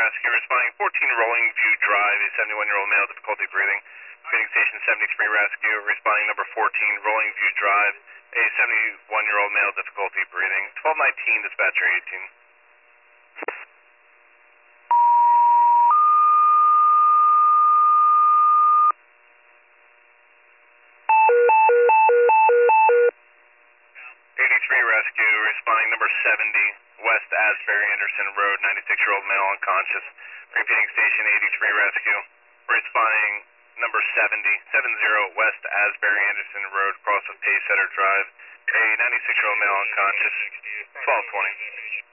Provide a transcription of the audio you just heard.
Rescue, responding 14 Rolling View Drive, a 71-year-old male, difficulty breathing. Phoenix Station 73 Rescue, responding number 14 Rolling View Drive, a 71-year-old male, difficulty breathing. 1219, dispatcher 18. Rescue, responding number 70, West Asbury Anderson Road, 96-year-old male unconscious. Phoenix Station 83 Rescue, responding number 70, West Asbury Anderson Road, cross of Pacesetter Drive, a 96-year-old male unconscious, 1220.